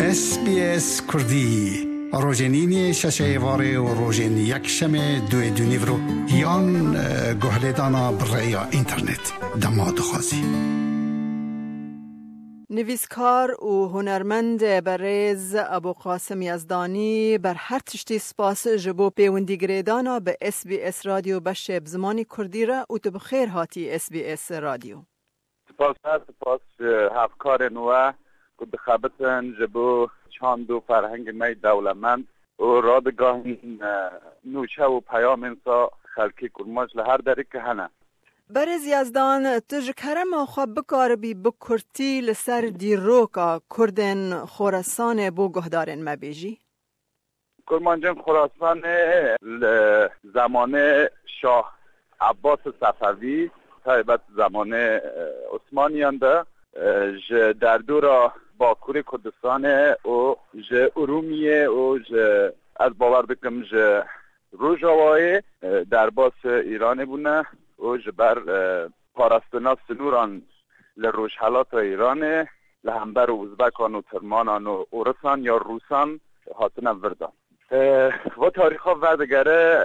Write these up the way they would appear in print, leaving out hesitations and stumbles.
SBS کردی روزنین ششه واره و روزن یک شمه دوی دونیورو یان گهلیدانا برای اینترنت دما دخوازی. نویسکار و هنرمند بریز ابو قاسم یزدانی بر هر تشتی سپاس جبو پیوندیگریدانا به SBS رادیو بشه بزمانی کردی را و تو بخیر هاتی SBS رادیو. سپاس هفکار نوه که بخبتن جبو چاند و فرهنگ می دولمند و رادگاه نوچه و پیام انسا خلقی کرماش لهر داری که هنه. بریز یزدان تج کرم خواب بکار بی بکرتی لسر دیروکا کردن خراسان بو گهدارن مبیجی؟ کرمانجان خراسان زمان شاه عباس صفوی تایبت زمان عثمانیان ده در دورا باکور کردستان و ارومیه و از باور بکم روژاوای در باس ایران بونه و بر پاراستنا سنوران لروش حالات ایران لهمبر و ازبکان و ترمانان و اورسان یا روسان هاتنا وردان و تاریخ ها وردگره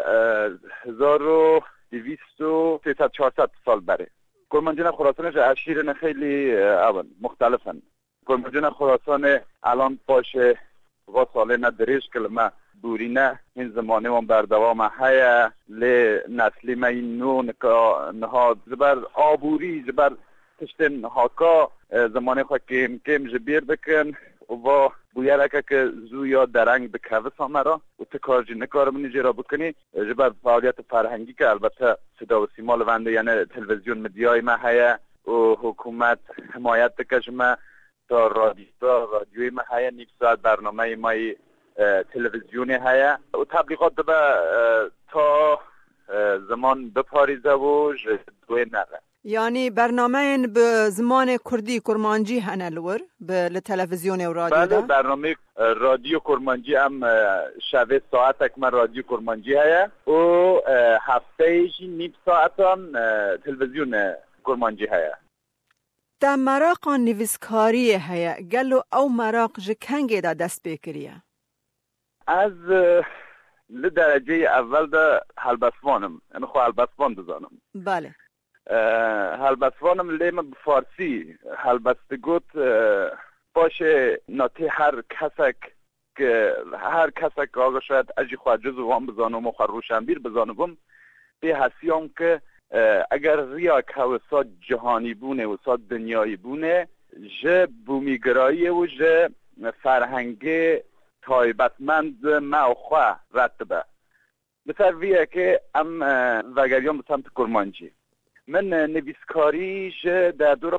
1200 و 300-400 سال بره. کرمانجان خراسانش اشیرن خیلی مختلفن. کرمانجان خراسان الان باشه و ساله ندریش کلمه بورینه این زمانه هم بردوام هیا لی نسلی ما این نو نها زبر آبوری زبر تشتن هاکا زمانه خواه کم جبیر بکن و بویرکه که زویا درنگ بکوه سامرا و تکارجی نکارم نیجی را بکنی جبر فعالیت فرهنگی که البته صدا و سیمال ونده یعنی تلویزیون مدیای ما هیا و حکومت حمایت بکشمه تا رادیوی ما هیا نیف ساعت برنامه مای تلویزیونی هیا و تبلیغات به تا زمان بپاریزه و دوی نره. یعنی برنامه این به زمان کردی کرمانجی هنالور به تلویزیون و رادیو بله برنامه رادیو کرمانجی هم شبه ساعت اکمن رادیو کرمانجی هیا و هفته ایشی نیب ساعت هم تلویزیون کرمانجی هیا. تا مراق نویسکاری هیا گلو او مراق جکنگی دا دست بکریه؟ از لدرجه اول ده هلبسوانم یعنی خو هلبسوان بزانم. بله هلبسوانم لیم بفارسی هلبستگوت باشه ناتی هر کسک که آقا شاید اجی خواهد جزوان بزانم و خواهد روشنبیر بزانم به حسیام که اگر ریا که و ساد جهانی بونه و ساد دنیایی بونه جه بومیگرایی و جه فرهنگی تایبتمند موخواه رتبه مثل ویه که ام وگریان به سمت کرمانجی من نویسکاری در دور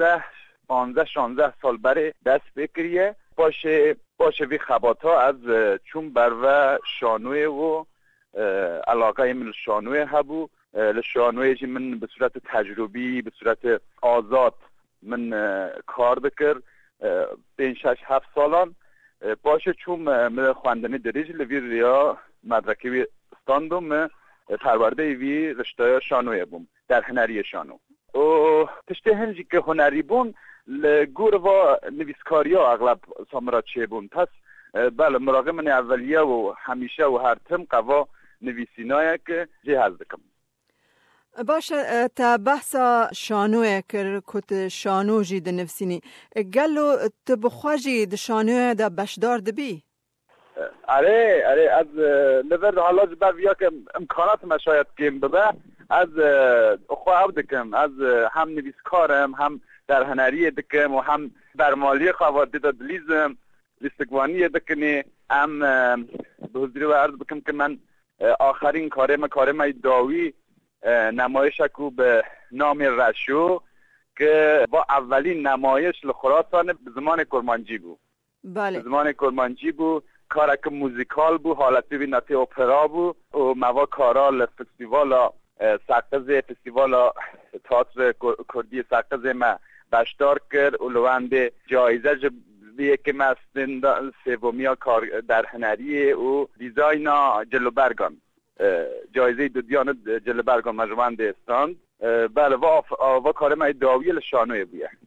15-16 سال بره دست بکریه باشه وی خباتا از چون برو شانوه و علاقه من شانوه هبو لشانوه جی من به صورت تجربی به صورت آزاد من کار بکر 5-6-7 سالان باشه چون من خواندنی دریج لوی ریا مدرکی استاندم پرورده وی رشته شانوی بوم در هنری شانو و تشته هنجی که هنری بون لگور و نویسکاری ها اغلب سامرا چه بون پس بله مراقب من اولیه و همیشه و هر تم قوا نویسینای که جهاز دکم. باشه تا بحثا شانوه کت شانو جی ده نفسینی گلو تبخواجی ده شانوه ده بشدار ده بی؟ اره از لور حالا جبر ویا که امکانات ما شاید کم ببه از خواهب دکم از هم نویسکارم هم در هنری دکم و هم برمالی خواهد ده دلیزم لیستگوانی دکنی هم به حضوری و عرض بکم که من آخرین کارم داوی نمایش اکو به نام رشو که با اولین نمایش لخراسان به زمان کرمانجی بود. بله. به زمان کرمانجی بود کارک موزیکال بود حالتی بیناتی اپرا بود و موا کارا لفستیوالا سقز فستیوالا تئاتر کردی سقز ما بشدار کرد و لوند جایزه جبیه که مستن سومیا کار در هنری و دیزاینا جلوبرگان جایزه دودیان جلوبرگان مجموعه استاند بله و کار ما داویل شانوی بویه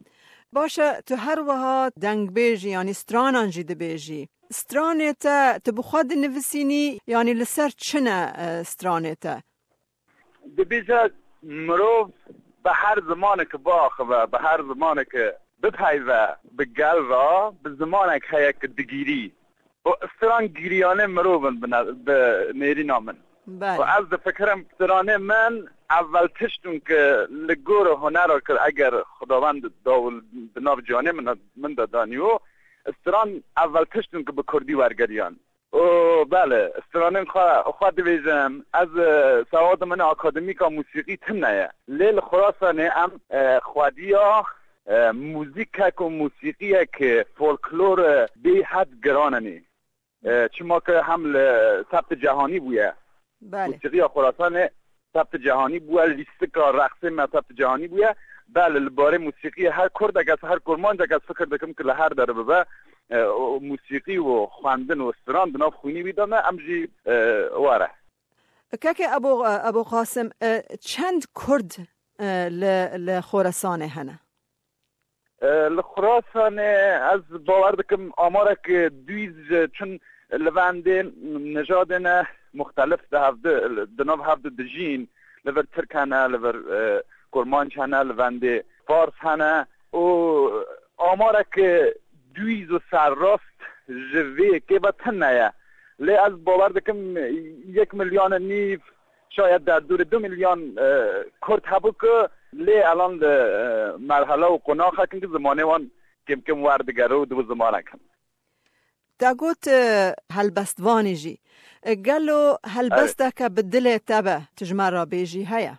باشه تو هر وها دنگ بیجی یعنی ستران انجی ده بیجی سترانتا تبخواد نفسینی یعنی لسر چنه سترانتا ده بیجا مروف به هر زمان که باخ و به هر زمان که بپیوه به گل را به زمان که هیا که دگیری و ستران گیریانه مروفن به نیری نامن بله. و از ده فکرم سترانه من اول تشتون که لگور هنر را که اگر خداوند داول بناو جانه من دادانیو استران اول تشتون که به کردی ورگریان او بله استرانه خواه دویزم از سواد من اکادمیکا موسیقی تنه لیل خراسانه ام خوادیا موزیک و موسیقی که فولکلور بی حد گراننی چما که هم ثبت جهانی بویه بله. موسیقی خراسانه ثبت جهانی بویه لیستکا رقصه ما ثبت جهانی بویه بله لباره موسیقی هر کرد اگه هر کرمان اگه فکر دکم که لهر داره ببه موسیقی و خواندن و استران بناف خوینی بیدامه امجی واره که ابو قاسم چند کرد لخراسانه هنه؟ لخراسانه از باور دکم آماره که دویز چون لونده نژادن مختلف دناف هفته دجین لور ترک هنه لور کرمانچ هنه لونده فارس هنه و آماره که دویز و سرراست جوه که با تنه لی از باور دکم 1.5 میلیون شاید در دور 2 میلیون کرد هبو که لی الان مرحله و قناخه که زمانه وان کم وردگره و دو زمانه کم تا گوت هلبستوانی جی گلو هلبسته که بدل تبه تجمع را بیجی هیا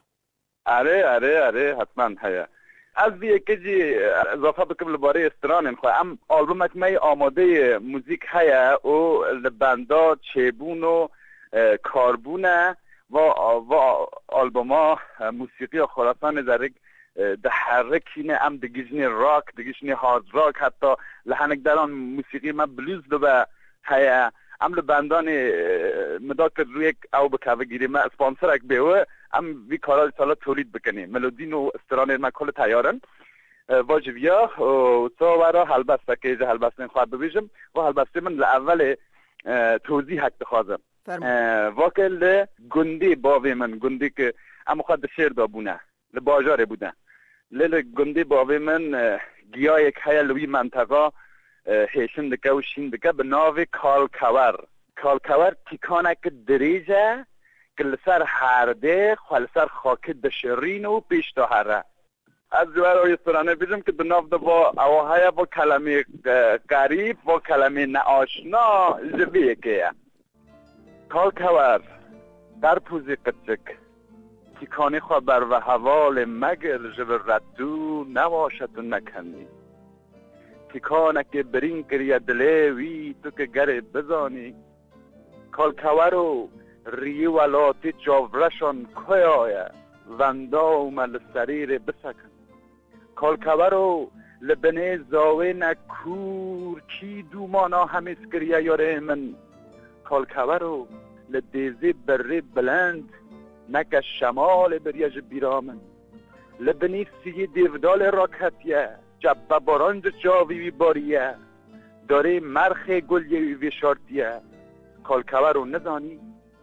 اره حتما هیا از بیه که جی اضافه بکم لباره استران خواه ام آلبومک می آماده موزیک هیا و لبندا چیبون و کاربونه و آلبوما موسیقی خراسان زرگ ده حرکینه ام دگیجنی راک دگیجنی هارد راک حتی لحنک دران موسیقی ما بلوز دو به هیا ام لبندان مداکر روی او بکاوه گیری ما اسپانسر اک بیوه ام وی کارا سالا تولید بکنیم ملودین و استرانه ما کل تیارن واجبیا و تو ورا حلبسته که ایجا حلبسته خواهد ببیشم و حلبسته من لأول توضیح حق تخوازم واکل گندی باوی من گندی که اما خواهد شیر دابونه لباجاره بودن لیل گندی باوی من گیاه یک های لوی منطقه هیشن دکه و شین دکه به ناو کالکور تیکانه که دریجه که لسر هرده خالسر خاک دشرین و پیش تا هره از جوار روی سرانه بیجم که به ناو با اوهای با کلمه قریب با کلمه ناشنا جبیه که کالکور در پوزی قچک تیکانی خواه بر و حوال مگر جبر ردو نواشد و نکنی تیکانه که برین کریه دلیوی تو که گره بزانی کالکورو ریو ولاتی جاورشان که آیه ونداو مل سریر بسکن کالکورو لبنه زاوه نکور کی دومانا همیز کریه یاره من کالکورو لدیزی بری بلند نک شمال بریج بیرامن لبنی سی دیودال راکتیه جبه بارانج جاوی باریه داره مرخ گلیه وی شارتیه کالکور رو ندانی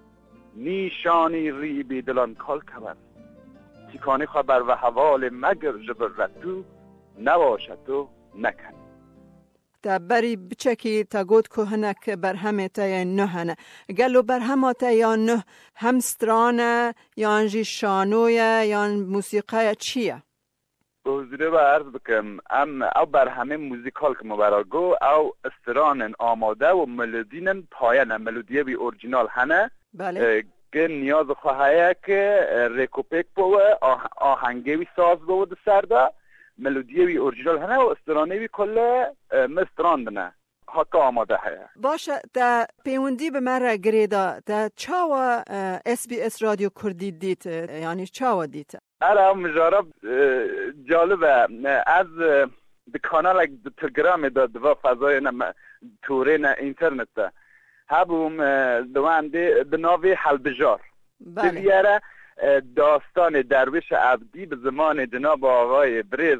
نیشانی ری بیدلان کالکور تیکانی خبر و حوال مگر جبرتو نباشد و نکن تا بری بچکی تا گود که هنک بر همه تا یا نه هنه گلو بر همه تا یا نه هم سترانه یا انجی شانویه یا موسیقی چیه؟ حضوره با عرض بکم او بر همه موزیکال که مبراگو او استرانن آماده و ملودینن پایانه ملودیه بی اورجینال هنه بله که نیاز خواهیه که ریکوپیک بوه آهنگوی ساز بوه ده سرده ملودیه بی اورجینال هنه و استرانه بی کل مستران دنه حتی آماده هنه باشه تا پیوندی به من را گریده تا چاوا SBS رادیو کردی دیت یعنی چاوا دیت اره مجارب جالبه از کانال تلگرام داد و فضای توره اینترنت ده هبوم دوانده به ناوی حلبجار دیاره داستان درویش عبدی به زمان جناب آقای بریز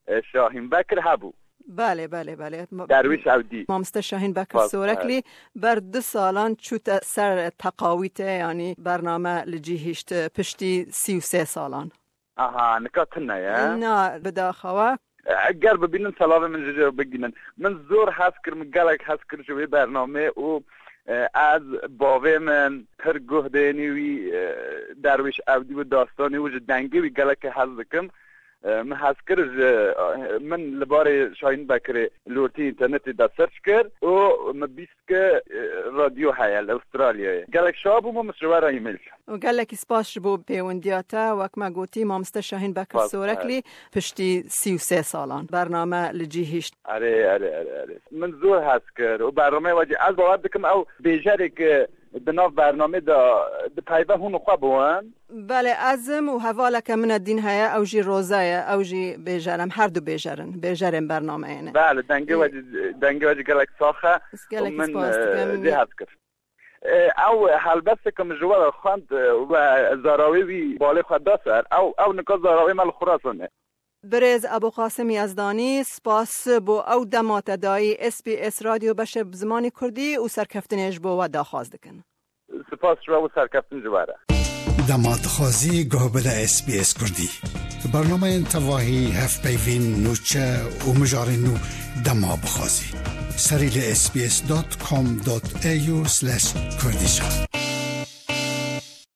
شاهین بکر هبو. بله بله بله. درویش عودی. مامسته شاهین بکر سورکلی بر 2 سالان چوت سر تقاویت یعنی برنامه لجیهشت پشتی 33 سالان. آها نکاتنه یا؟ نه بداخواه. اگر ببینن سلام من جزیره بگینن من زور حس کرم گلک حس کرم شوی برنامه او از باوی من پر گهدینی درویش عودی و داستانی و دنگی و گلک حس دکم من حس کرد من لباره شاهین بکر لورتی اینترنتی دا سرچ کرد و من بیست که رادیو حیال استرالیا گلک شابو ما مشروع را ایمیل و گلک سپاس شبو پیوندیاتا وک ما گوتی مامسته شاهین بکر سورکلی پشتی 33 سالان برنامه لجیهشت. اره من زور حس کرد و برنامه واجه از باور دکم او بیجاری که بناف برنامه دا پایبه هونو خواه بوان. بله ازم و حواله که من الدین هیا او جی روزای او جی بیجارم هر دو بیجارم برنامه اینه. بله دنگه واجه گلک ساخه و من دی حس کرد. او حلبسته که من جوال خواند و زاراوی باله خود داسر او نکاز زاراوی مال خراسانه. برز ابوقاسم یزدانی سپاس بو او دمات دایی SBS رادیو بشه بزمانی کردی و سرکفتنش بو و داخواز دکن. سپاس شما و سرکفتن جواره. دمات خوازی گوهبه SBS کردی. برنامه انتواهی هف بیوین نوچه و مجارنو دما بخوازی. سریل sbs.com.au/kurdishan